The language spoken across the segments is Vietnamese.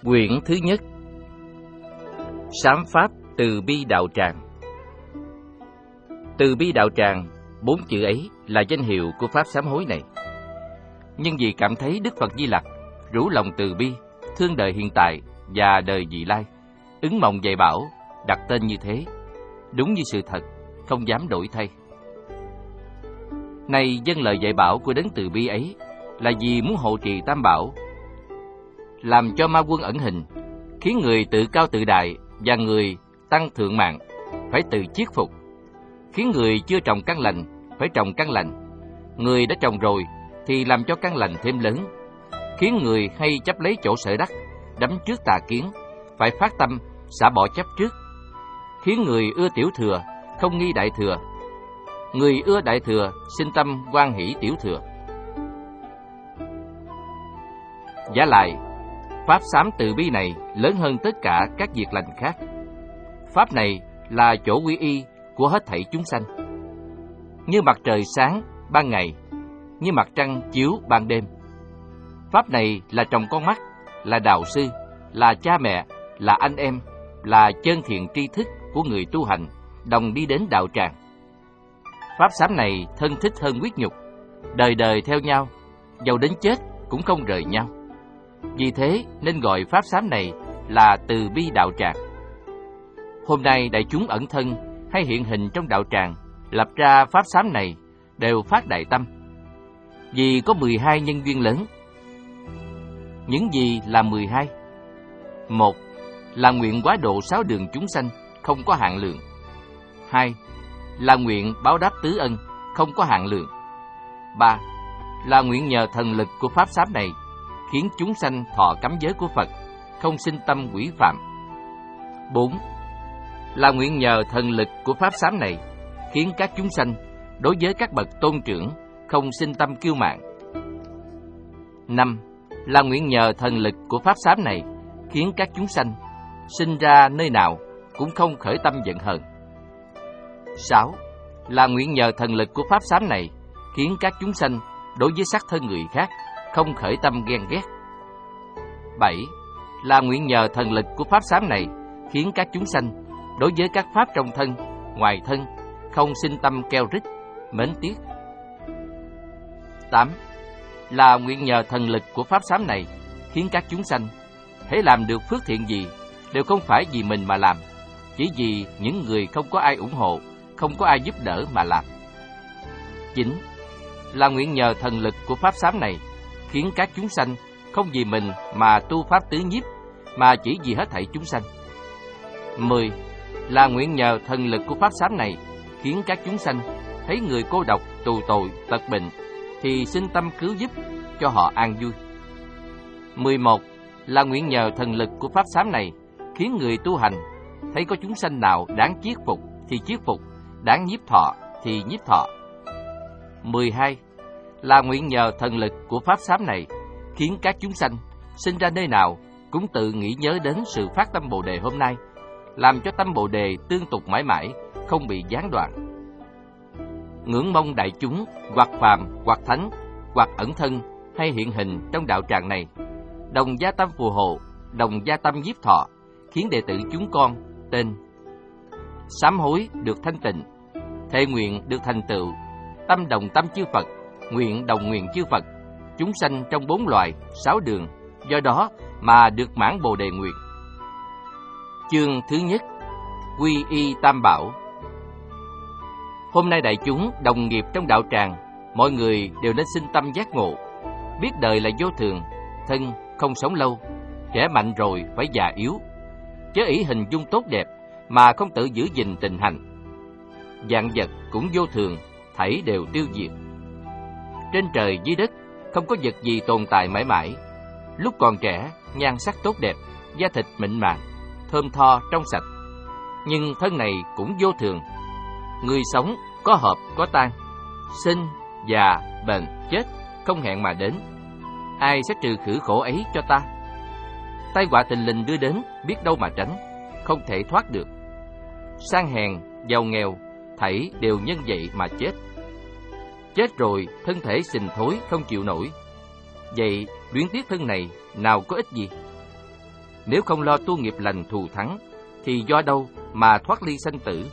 Quyển thứ nhất. Sám pháp từ bi đạo tràng. Từ bi đạo tràng, 4 chữ ấy là danh hiệu của pháp sám hối này. Nhưng vì cảm thấy Đức Phật Di Lặc rủ lòng từ bi, thương đời hiện tại và đời vị lai, ứng mộng dạy bảo, đặt tên như thế, đúng như sự thật, không dám đổi thay. Nay vâng lời dạy bảo của đấng từ bi ấy là vì muốn hộ trì Tam Bảo, làm cho ma quân ẩn hình, khiến người tự cao tự đại và người tăng thượng mạng phải tự chiết phục, khiến người chưa trồng căn lành phải trồng căn lành, người đã trồng rồi thì làm cho căn lành thêm lớn, khiến người hay chấp lấy chỗ sở đắc, đắm trước tà kiến, phải phát tâm xả bỏ chấp trước, khiến người ưa tiểu thừa, không nghi đại thừa, người ưa đại thừa sinh tâm hoan hỷ tiểu thừa. Vả lại, pháp sám từ bi này lớn hơn tất cả các việc lành khác. Pháp này là chỗ quy y của hết thảy chúng sanh, như mặt trời sáng ban ngày, như mặt trăng chiếu ban đêm. Pháp này là tròng con mắt, là đạo sư, là cha mẹ, là anh em, là chân thiện tri thức của người tu hành, đồng đi đến đạo tràng. Pháp sám này thân thích hơn huyết nhục, đời đời theo nhau, dầu đến chết cũng không rời nhau. Vì thế nên gọi pháp sám này là từ bi đạo tràng. Hôm nay đại chúng ẩn thân hay hiện hình trong đạo tràng lập ra pháp sám này đều phát đại tâm, vì có 12 nhân duyên lớn. Những gì là 12? 1. Là nguyện quá độ 6 đường chúng sanh, không có hạn lượng. 2. Là nguyện báo đáp tứ ân, không có hạn lượng. 3. Là nguyện nhờ thần lực của pháp sám này, khiến chúng sanh thọ cấm giới của Phật, không sinh tâm quỷ phạm. 4. Là nguyện nhờ thần lực của pháp sám này, khiến các chúng sanh đối với các bậc tôn trưởng không sinh tâm kiêu mạn. 5. Là nguyện nhờ thần lực của pháp sám này, khiến các chúng sanh sinh ra nơi nào cũng không khởi tâm giận hờn. 6. Là nguyện nhờ thần lực của pháp sám này, khiến các chúng sanh đối với sắc thân người khác không khởi tâm ghen ghét. 7. Là nguyện nhờ thần lực của pháp sám này, khiến các chúng sanh đối với các pháp trong thân, ngoài thân không sinh tâm keo rít, mến tiếc. 8. Là nguyện nhờ thần lực của pháp sám này, khiến các chúng sanh hễ làm được phước thiện gì đều không phải vì mình mà làm, chỉ vì những người không có ai ủng hộ, không có ai giúp đỡ mà làm. 9. Là nguyện nhờ thần lực của pháp sám này, khiến các chúng sanh không vì mình mà tu pháp tứ nhiếp, mà chỉ vì hết thảy chúng sanh. 10. Là nguyện nhờ thần lực của pháp sám này, khiến các chúng sanh thấy người cô độc, tù tội, tật bệnh thì sinh tâm cứu giúp cho họ an vui. 11. Là nguyện nhờ thần lực của pháp sám này, khiến người tu hành thấy có chúng sanh nào đáng chiết phục thì chiết phục, đáng nhiếp thọ thì nhiếp thọ. 12. Là nguyện nhờ thần lực của pháp sám này, khiến các chúng sanh sinh ra nơi nào cũng tự nghĩ nhớ đến sự phát tâm Bồ Đề hôm nay, làm cho tâm Bồ Đề tương tục mãi mãi, không bị gián đoạn. Ngưỡng mong đại chúng, hoặc phàm, hoặc thánh, hoặc ẩn thân hay hiện hình trong đạo tràng này, đồng gia tâm phù hộ, đồng gia tâm nhiếp thọ, khiến đệ tử chúng con tên sám hối được thanh tịnh, thệ nguyện được thành tựu, tâm đồng tâm chư Phật, nguyện đồng nguyện chư Phật, chúng sanh trong 4 loài, 6 đường, do đó mà được mãn Bồ Đề nguyện. Chương thứ nhất. Quy y Tam Bảo. Hôm nay đại chúng đồng nghiệp trong đạo tràng, mọi người đều nên sinh tâm giác ngộ, biết đời là vô thường, thân không sống lâu, trẻ mạnh rồi phải già yếu, chớ ỷ hình dung tốt đẹp mà không tự giữ gìn tình hành. Vạn vật cũng vô thường, thảy đều tiêu diệt. Trên trời dưới đất không có vật gì tồn tại mãi mãi. Lúc còn trẻ, nhan sắc tốt đẹp, da thịt mịn màng, thơm tho trong sạch. Nhưng thân này cũng vô thường. Người sống có hợp có tan, sinh, già, bệnh, chết không hẹn mà đến. Ai sẽ trừ khử khổ ấy cho ta? Tai họa thình lình đưa đến, biết đâu mà tránh, không thể thoát được. Sang hèn, giàu nghèo, thảy đều nhân vậy mà chết. Chết rồi, thân thể sình thối không chịu nổi. Vậy luyến tiếc thân này nào có ích gì? Nếu không lo tu nghiệp lành thù thắng, thì do đâu mà thoát ly sanh tử?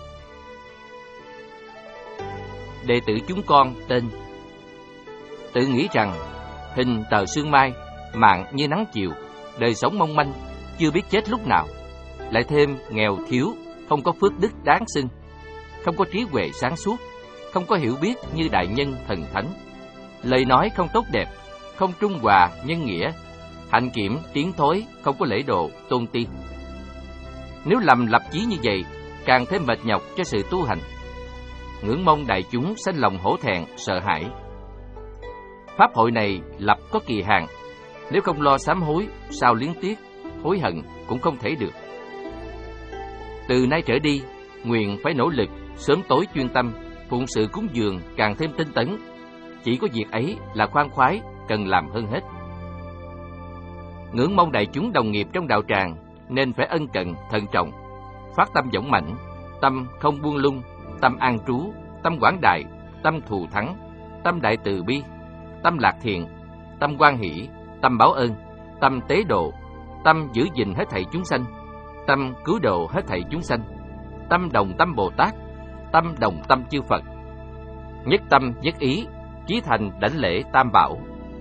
Đệ tử chúng con tên. Tự nghĩ rằng hình tờ sương mai, mạng như nắng chiều, đời sống mong manh, chưa biết chết lúc nào. Lại thêm nghèo thiếu, không có phước đức đáng xưng, không có trí huệ sáng suốt, không có hiểu biết như đại nhân thần thánh, lời nói không tốt đẹp, không trung hòa nhân nghĩa, hạnh kiểm tiến thối, không có lễ độ tôn ti. Nếu lầm lập chí như vậy, càng thêm mệt nhọc cho sự tu hành. Ngưỡng mong đại chúng sanh lòng hổ thẹn sợ hãi. Pháp hội này lập có kỳ hạn, nếu không lo sám hối, sao liếng tiếc, hối hận cũng không thể được. Từ nay trở đi, nguyện phải nỗ lực, sớm tối chuyên tâm, phụng sự cúng dường càng thêm tinh tấn. Chỉ có việc ấy là khoan khoái, cần làm hơn hết. Ngưỡng mong đại chúng đồng nghiệp trong đạo tràng nên phải ân cần, thận trọng, phát tâm dũng mãnh, tâm không buông lung, tâm an trú, tâm quảng đại, tâm thù thắng, tâm đại từ bi, tâm lạc thiện, tâm hoan hỷ, tâm báo ơn, tâm tế độ, tâm giữ gìn hết thảy chúng sanh, tâm cứu độ hết thảy chúng sanh, tâm đồng tâm Bồ Tát, tâm đồng tâm chư Phật, nhất tâm nhất ý, chí thành đảnh lễ Tam Bảo.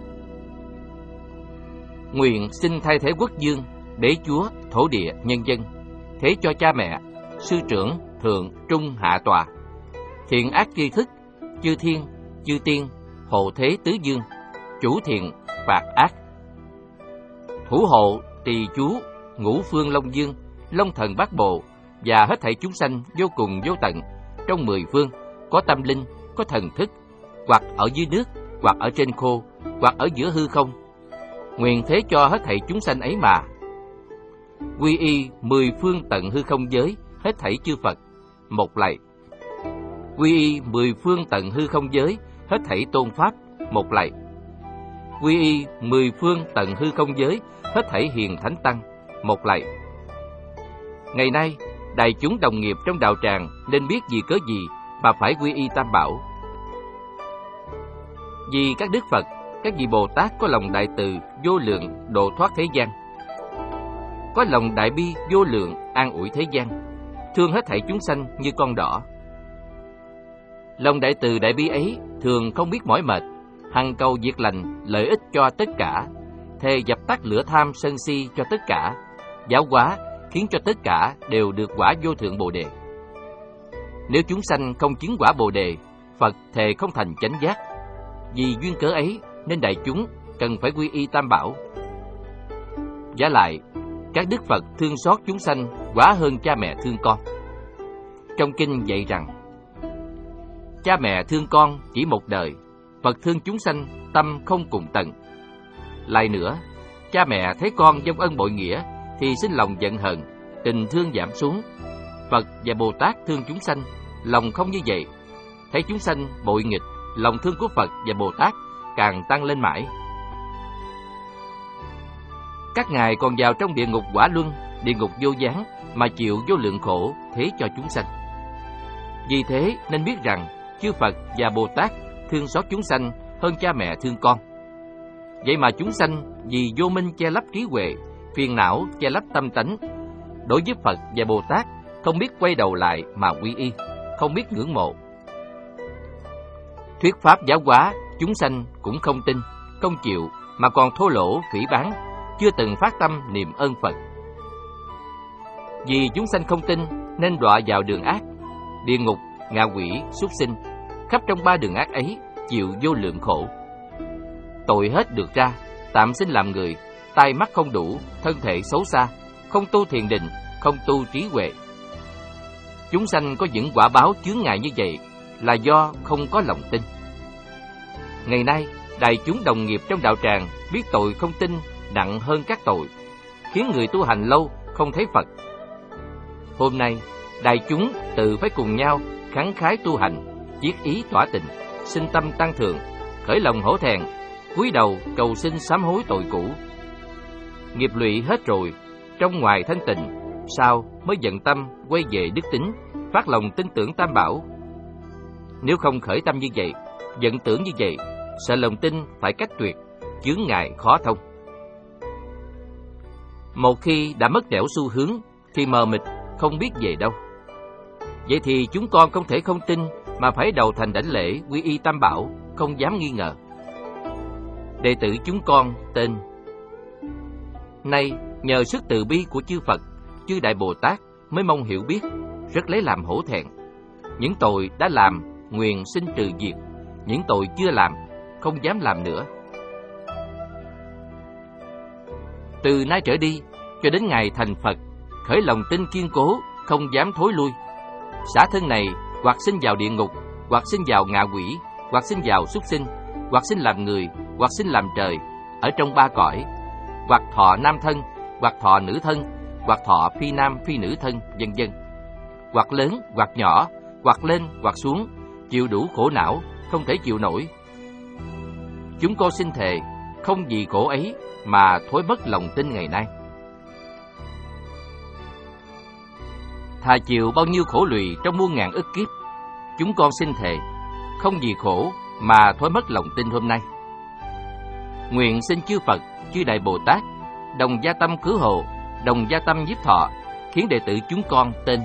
Nguyện xin thay thế quốc dương, đế chúa, thổ địa, nhân dân, thế cho cha mẹ, sư trưởng, thượng, trung, hạ tòa, thiện ác tri thức, chư thiên, chư tiên, hộ thế tứ dương, chủ thiện, phạt ác, thủ hộ, trì chú, ngũ phương Long Dương, Long Thần Bát Bộ và hết thảy chúng sanh vô cùng vô tận trong 10 phương, có tâm linh, có thần thức, hoặc ở dưới nước, hoặc ở trên khô, hoặc ở giữa hư không. Nguyện thế cho hết thảy chúng sanh ấy mà. Quy y 10 phương tận hư không giới, hết thảy chư Phật, một lạy. Quy y 10 phương tận hư không giới, hết thảy tôn pháp, một lạy. Quy y 10 phương tận hư không giới, hết thảy hiền thánh tăng, một lạy. Ngày nay, đại chúng đồng nghiệp trong đạo tràng nên biết vì cớ gì mà phải quy y Tam Bảo. Vì các Đức Phật, các vị Bồ Tát có lòng đại từ vô lượng độ thoát thế gian, có lòng đại bi vô lượng an ủi thế gian, thương hết thảy chúng sanh như con đỏ. Lòng đại từ đại bi ấy thường không biết mỏi mệt, hằng cầu việc lành, lợi ích cho tất cả, thề dập tắt lửa tham sân si cho tất cả, giáo hóa khiến cho tất cả đều được quả vô thượng Bồ Đề. Nếu chúng sanh không chứng quả Bồ Đề, Phật thề không thành chánh giác. Vì duyên cớ ấy nên đại chúng cần phải quy y Tam Bảo. Vả lại, các Đức Phật thương xót chúng sanh quá hơn cha mẹ thương con. Trong kinh dạy rằng, cha mẹ thương con chỉ một đời, Phật thương chúng sanh tâm không cùng tận. Lại nữa, cha mẹ thấy con vong ân bội nghĩa thì sinh lòng giận hờn, tình thương giảm xuống. Phật và Bồ Tát thương chúng sanh, lòng không như vậy. Thấy chúng sanh bội nghịch, lòng thương của Phật và Bồ Tát càng tăng lên mãi. Các ngài còn vào trong địa ngục quả luân, địa ngục vô gián mà chịu vô lượng khổ thế cho chúng sanh. Vì thế nên biết rằng chư Phật và Bồ Tát thương xót chúng sanh hơn cha mẹ thương con. Vậy mà chúng sanh vì vô minh che lấp trí huệ, phiền não che lấp tâm tánh, đối với Phật và Bồ Tát không biết quay đầu lại mà quy y, không biết ngưỡng mộ. Thuyết pháp giáo hóa, chúng sanh cũng không tin, không chịu, mà còn thô lỗ, phỉ báng, chưa từng phát tâm niệm ơn Phật. Vì chúng sanh không tin nên đọa vào đường ác, địa ngục, ngạ quỷ, súc sinh, khắp trong 3 đường ác ấy chịu vô lượng khổ. Tội hết được ra, tạm sinh làm người, tai mắt không đủ, thân thể xấu xa, không tu thiền định, không tu trí huệ. Chúng sanh có những quả báo chướng ngại như vậy là do không có lòng tin. Ngày nay, đại chúng đồng nghiệp trong đạo tràng biết tội không tin nặng hơn các tội, khiến người tu hành lâu không thấy Phật. Hôm nay, đại chúng tự phải cùng nhau khẳng khái tu hành, chiết ý tỏa tình, sinh tâm tăng thượng, khởi lòng hổ thẹn, cúi đầu cầu xin sám hối tội cũ. Nghiệp lụy hết rồi, trong ngoài thanh tịnh, sao mới dận tâm quay về đức tính, phát lòng tin tưởng Tam Bảo. Nếu không khởi tâm như vậy, dận tưởng như vậy, sợ lòng tin phải cách tuyệt, chướng ngại khó thông. Một khi đã mất nẻo xu hướng thì mờ mịt, không biết về đâu. Vậy thì chúng con không thể không tin mà phải đầu thành đảnh lễ quy y Tam Bảo, không dám nghi ngờ. Đệ tử chúng con tên. Nay nhờ sức từ bi của chư Phật, chư Đại Bồ Tát mới mong hiểu biết, rất lấy làm hổ thẹn. Những tội đã làm nguyện xin trừ diệt, những tội chưa làm không dám làm nữa. Từ nay trở đi cho đến ngày thành Phật, khởi lòng tin kiên cố, không dám thối lui. Xả thân này hoặc sinh vào địa ngục, hoặc sinh vào ngạ quỷ, hoặc sinh vào súc sinh, hoặc sinh làm người, hoặc sinh làm trời, ở trong ba cõi, hoặc thọ nam thân, hoặc thọ nữ thân, hoặc thọ phi nam phi nữ thân, vân vân. Hoặc lớn, hoặc nhỏ, hoặc lên, hoặc xuống, chịu đủ khổ não, không thể chịu nổi. Chúng con xin thề, không vì khổ ấy mà thối mất lòng tin ngày nay. Thà chịu bao nhiêu khổ lụy trong muôn ngàn ức kiếp, chúng con xin thề, không vì khổ mà thối mất lòng tin hôm nay. Nguyện xin chư Phật, chư Đại Bồ Tát đồng gia tâm cứu hộ, đồng gia tâm nhiếp thọ, khiến đệ tử chúng con tên.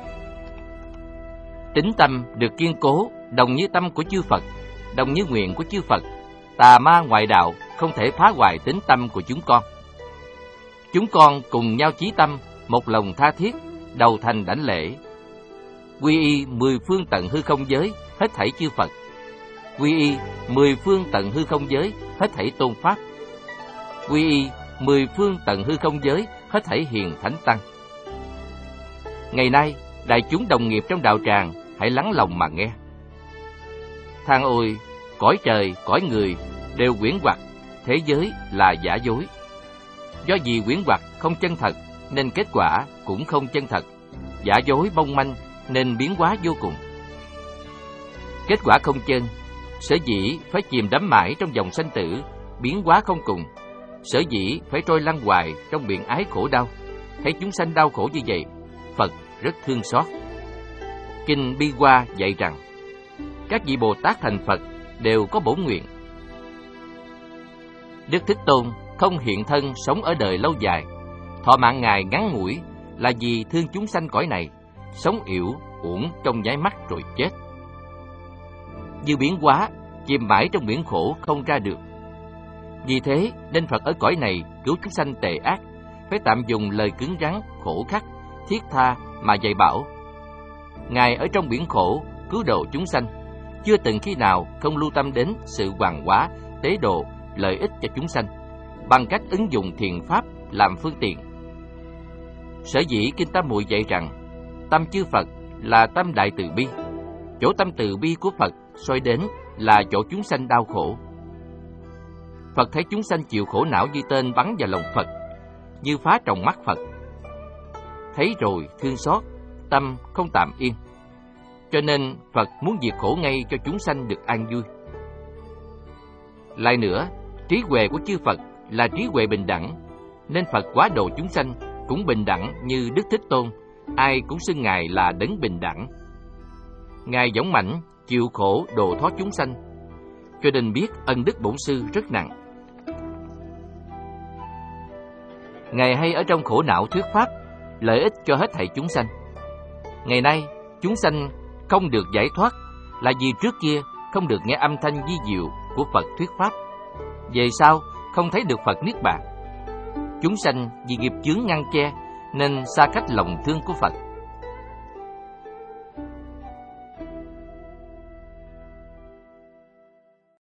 Tín tâm được kiên cố, đồng như tâm của chư Phật, đồng như nguyện của chư Phật. Tà ma ngoại đạo không thể phá hoại tín tâm của chúng con. Chúng con cùng nhau chí tâm, một lòng tha thiết, đầu thành đảnh lễ. Quy y 10 phương tận hư không giới, hết thảy chư Phật. Quy y 10 phương tận hư không giới, hết thảy tôn pháp. Quy y 10 phương tận hư không giới, hết thảy hiền thánh tăng. Ngày nay, đại chúng đồng nghiệp trong đạo tràng hãy lắng lòng mà nghe. Than ôi, cõi trời, cõi người đều huyễn hoặc, thế giới là giả dối. Do vì huyễn hoặc không chân thật nên kết quả cũng không chân thật, giả dối mong manh nên biến hóa vô cùng. Kết quả không chân, sở dĩ phải chìm đắm mãi trong dòng sanh tử, biến hóa không cùng. Sở dĩ phải trôi lăn hoài trong biển ái khổ đau. Thấy chúng sanh đau khổ như vậy, Phật rất thương xót. Kinh Bi Hoa dạy rằng, các vị Bồ Tát thành Phật đều có bổn nguyện. Đức Thích Tôn không hiện thân sống ở đời lâu dài, thọ mạng Ngài ngắn ngủi là vì thương chúng sanh cõi này, sống yểu uổng trong nháy mắt rồi chết. Như biến hóa, chìm mãi trong biển khổ không ra được. Vì thế nên Phật ở cõi này cứu chúng sanh tệ ác, phải tạm dùng lời cứng rắn, khổ khắc, thiết tha mà dạy bảo. Ngài ở trong biển khổ cứu độ chúng sanh, chưa từng khi nào không lưu tâm đến sự hoàn hóa, tế độ, lợi ích cho chúng sanh, bằng cách ứng dụng thiện pháp làm phương tiện. Sở dĩ Kinh Tam Muội dạy rằng, tâm chư Phật là tâm đại từ bi. Chỗ tâm từ bi của Phật soi đến là chỗ chúng sanh đau khổ. Phật thấy chúng sanh chịu khổ não như tên bắn vào lòng Phật, như phá trong mắt Phật. Thấy rồi thương xót, tâm không tạm yên. Cho nên Phật muốn diệt khổ ngay cho chúng sanh được an vui. Lại nữa, trí huệ của chư Phật là trí huệ bình đẳng, nên Phật hóa độ chúng sanh cũng bình đẳng như Đức Thích Tôn, ai cũng xưng Ngài là đấng bình đẳng. Ngài dũng mãnh chịu khổ độ thoát chúng sanh, cho nên biết ân đức bổn sư rất nặng. Ngài hay ở trong khổ não thuyết pháp, lợi ích cho hết thảy chúng sanh. Ngày nay, chúng sanh không được giải thoát là vì trước kia không được nghe âm thanh vi diệu của Phật thuyết pháp. Về sau không thấy được Phật niết bàn. Chúng sanh vì nghiệp chướng ngăn che nên xa cách lòng thương của Phật.